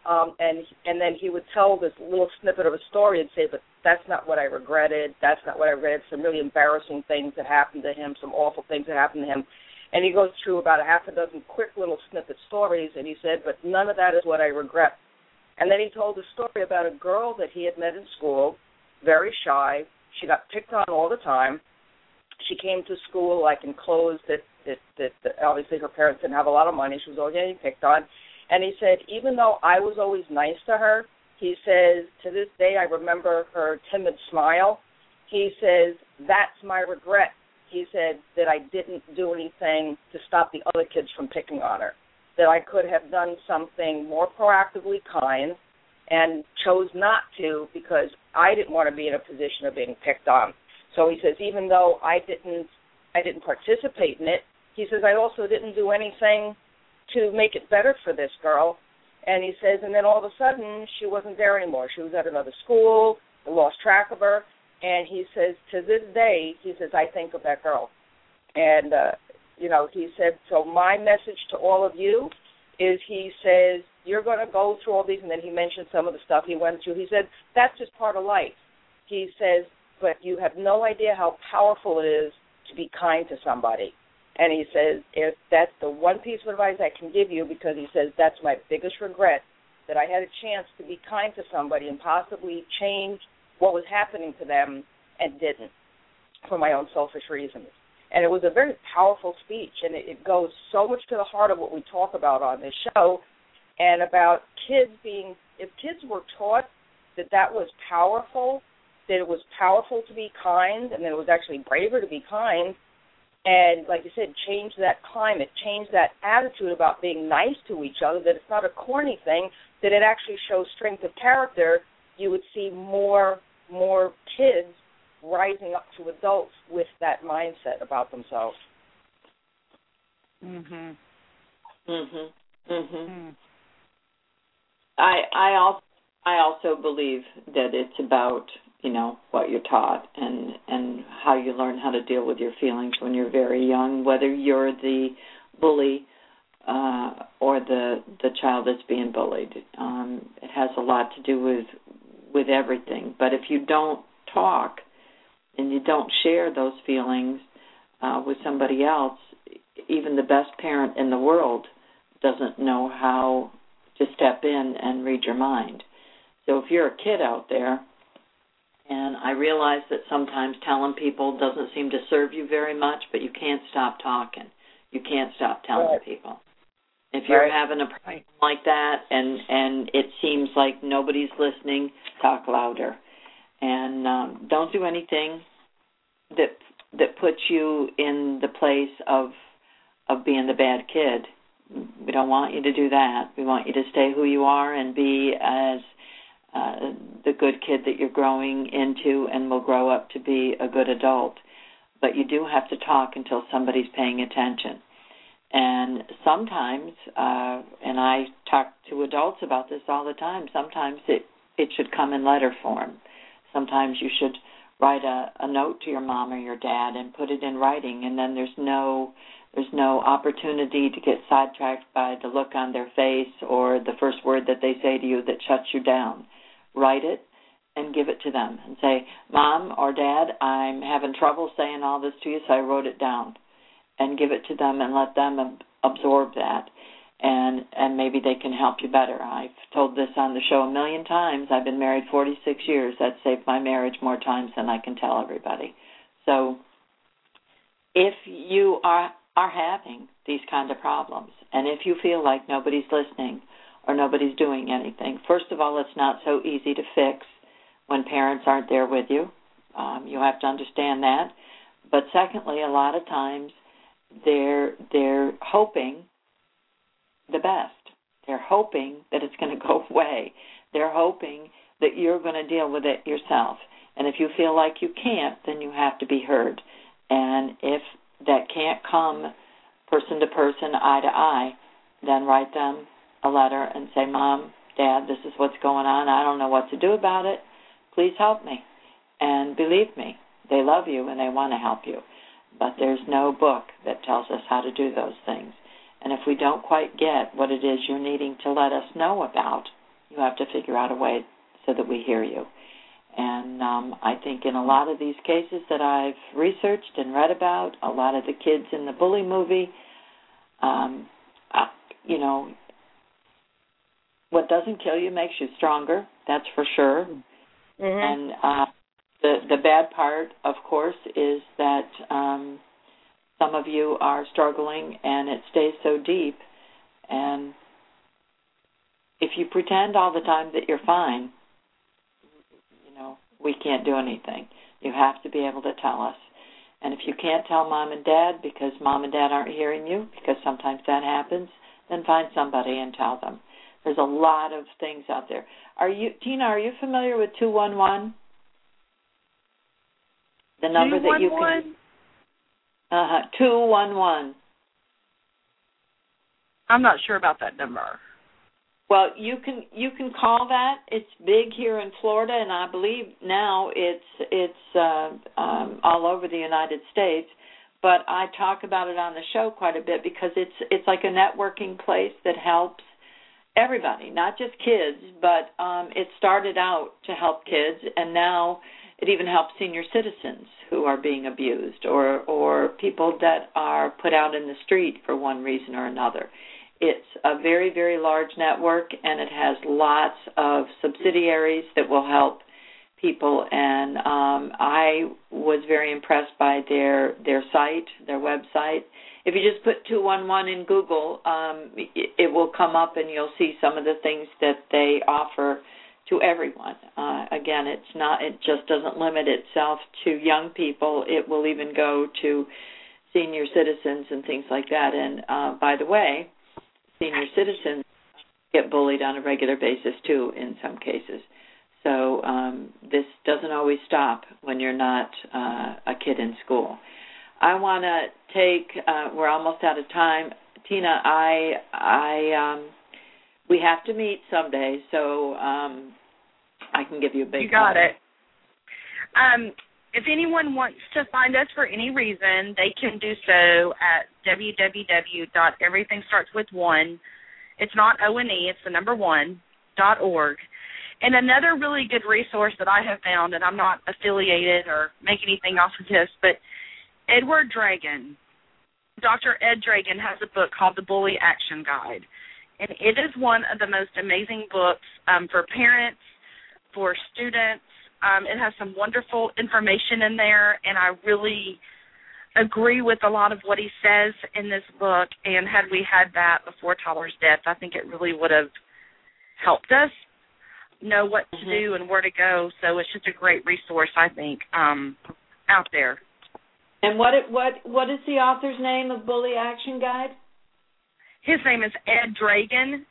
S3: And then he would tell this little snippet of a story and say, but that's not what I regretted. That's not what I regretted. Some really embarrassing things that happened to him, some awful things that happened to him. And he goes through about a half a dozen quick little snippet stories, and he said, but none of that is what I regret. And then he told a story about a girl that he had met in school, very shy. She got picked on all the time. She came to school like in clothes that obviously her parents didn't have a lot of money. She was always getting picked on. And he said, even though I was always nice to her, he says, to this day I remember her timid smile. He says, that's my regret. He said that I didn't do anything to stop the other kids from picking on her, that I could have done something more proactively kind and chose not to because I didn't want to be in a position of being picked on. So he says, even though I didn't participate in it, he says, I also didn't do anything to make it better for this girl. And he says, and then all of a sudden, she wasn't there anymore. She was at another school. I lost track of her. And he says, to this day, he says, I think of that girl. And, he said, so my message to all of you is, he says, you're going to go through all these. And then he mentioned some of the stuff he went through. He said, that's just part of life. He says, but you have no idea how powerful it is to be kind to somebody. And he says, if that's the one piece of advice I can give you, because he says that's my biggest regret, that I had a chance to be kind to somebody and possibly change what was happening to them and didn't, for my own selfish reasons. And it was a very powerful speech, and it goes so much to the heart of what we talk about on this show, and about kids being, if kids were taught that was powerful, that it was powerful to be kind, and that it was actually braver to be kind, and, like you said, change that climate, change that attitude about being nice to each other, that it's not a corny thing, that it actually shows strength of character, you would see more kids rising up to adults with that mindset about themselves.
S5: Mhm. Mhm. Mhm. I also believe that it's about, what you're taught and how you learn how to deal with your feelings when you're very young, whether you're the bully or the child that's being bullied. It has a lot to do with everything. But if you don't talk and you don't share those feelings with somebody else, even the best parent in the world doesn't know how to step in and read your mind. So if you're a kid out there, and I realize that sometimes telling people doesn't seem to serve you very much, but you can't stop talking. You can't stop telling people. If you're having a problem like that and it seems like nobody's listening, talk louder. And don't do anything that puts you in the place of being the bad kid. We don't want you to do that. We want you to stay who you are and be as the good kid that you're growing into and will grow up to be a good adult. But you do have to talk until somebody's paying attention. And sometimes, and I talk to adults about this all the time, sometimes it should come in letter form. Sometimes you should write a note to your mom or your dad and put it in writing, and then there's no opportunity to get sidetracked by the look on their face or the first word that they say to you that shuts you down. Write it and give it to them and say, Mom or Dad, I'm having trouble saying all this to you, so I wrote it down. And give it to them and let them absorb that. And maybe they can help you better. I've told this on the show a million times. I've been married 46 years. That saved my marriage more times than I can tell everybody. So if you are having these kind of problems, and if you feel like nobody's listening or nobody's doing anything, first of all, it's not so easy to fix when parents aren't there with you. You have to understand that. But secondly, a lot of times they're hoping the best. They're hoping that it's going to go away. They're hoping that you're going to deal with it yourself. And if you feel like you can't, then you have to be heard. And if that can't come person to person, eye to eye, then write them a letter and say, Mom, Dad, this is what's going on. I don't know what to do about it. Please help me. And believe me, they love you and they want to help you. but there's no book that tells us how to do those things. And if we don't quite get what it is you're needing to let us know about, you have to figure out a way so that we hear you. And I think in a lot of these cases that I've researched and read about, a lot of the kids in the bully movie, what doesn't kill you makes you stronger, that's for sure. And the bad part, of course, is that some of you are struggling and it stays so deep. And if you pretend all the time that you're fine, we can't do anything. You have to be able to tell us. And if you can't tell Mom and Dad because Mom and Dad aren't hearing you, because sometimes that happens, then find somebody and tell them. There's a lot of things out there. Tina, are you familiar with 211? The number 211? That you can 211.
S4: I'm not sure about that number.
S5: Well, you can call that. It's big here in Florida, and I believe now it's all over the United States. But I talk about it on the show quite a bit because it's like a networking place that helps everybody, not just kids. But it started out to help kids, and now it even helps senior citizens who are being abused or people that are put out in the street for one reason or another. It's a very, very large network, and it has lots of subsidiaries that will help people. And I was very impressed by their site, their website. If you just put 211 in Google, it will come up, and you'll see some of the things that they offer to everyone. Again, it just doesn't limit itself to young people. It will even go to senior citizens and things like that. And by the way, senior citizens get bullied on a regular basis, too, in some cases. So this doesn't always stop when you're not a kid in school. I want to take, we're almost out of time. Tina, we have to meet someday, so I can give you a big
S4: You got it. If anyone wants to find us for any reason, they can do so at www.everythingstartswith1. It's not O-N-E, it's the number 1.org. And another really good resource that I have found, and I'm not affiliated or make anything off of this, but Edward Dragon, Dr. Ed Dragon has a book called The Bully Action Guide. And it is one of the most amazing books for parents, for students. It has some wonderful information in there, and I really agree with a lot of what he says in this book. And had we had that before Tyler's death, I think it really would have helped us know what to do and where to go. So it's just a great resource, I think, out there.
S5: And what is the author's name of Bully Action Guide?
S4: His name is Ed Dragon,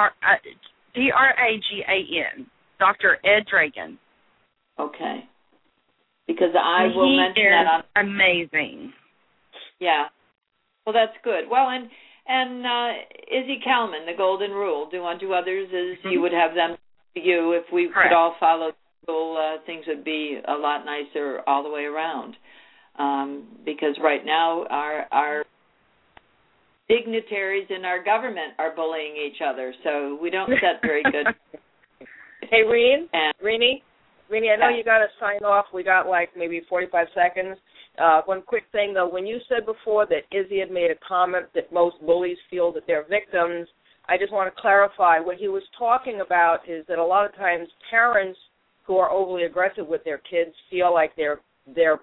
S4: D-R-A-G-A-N, Dr. Ed Dragon.
S5: Okay. Because I will mention that on...
S4: amazing.
S5: Yeah. Well, that's good. Well, and Izzy Kalman, the Golden Rule, do unto others as you would have them to you. If we could all follow the rule, things would be a lot nicer all the way around. Because right now our dignitaries in our government are bullying each other, so we don't set very good.
S3: Hey, Rini, I know you got to sign off. We got like maybe 45 seconds. One quick thing, though. When you said before that Izzy had made a comment that most bullies feel that they're victims, I just want to clarify. What he was talking about is that a lot of times parents who are overly aggressive with their kids feel like they're the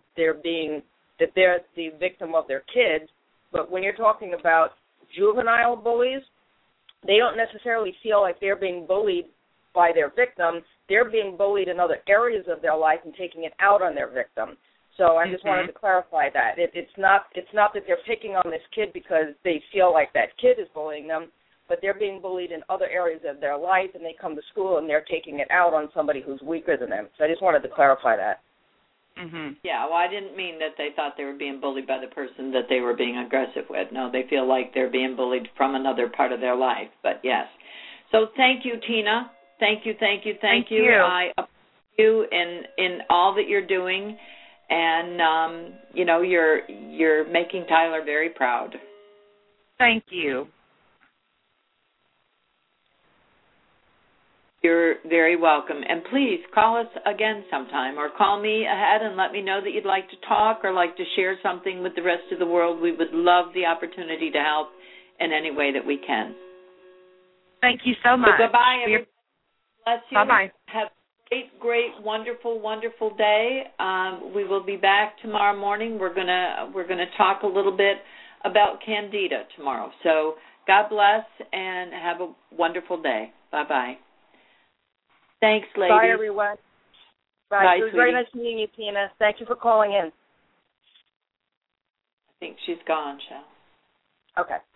S3: victim of their kids. But when you're talking about juvenile bullies, they don't necessarily feel like they're being bullied by their victim. They're being bullied in other areas of their life and taking it out on their victim. So I just wanted to clarify that. It's not that they're picking on this kid because they feel like that kid is bullying them, but they're being bullied in other areas of their life, and they come to school and they're taking it out on somebody who's weaker than them. So I just wanted to clarify that.
S5: Yeah, well, I didn't mean that they thought they were being bullied by the person that they were being aggressive with. No, they feel like they're being bullied from another part of their life. But yes. So thank you, Tina. Thank you.
S4: Thank you.
S5: I appreciate you in all that you're doing. and you're making Tyler very proud.
S4: Thank you.
S5: You're very welcome. And please call us again sometime, or call me ahead and let me know that you'd like to talk or like to share something with the rest of the world. We would love the opportunity to help in any way that we can.
S4: Thank you so much.
S5: So goodbye, everybody. Bless you.
S4: Bye-bye.
S5: Have a great, wonderful, wonderful day. We will be back tomorrow morning. We're gonna talk a little bit about Candida tomorrow. So God bless and have a wonderful day. Bye-bye. Thanks, ladies.
S3: Bye, everyone. Bye.
S5: Bye,
S3: It was
S5: sweetie.
S3: very nice meeting you, Tina. Thank you for calling in.
S5: I think she's gone, Shell.
S3: Okay.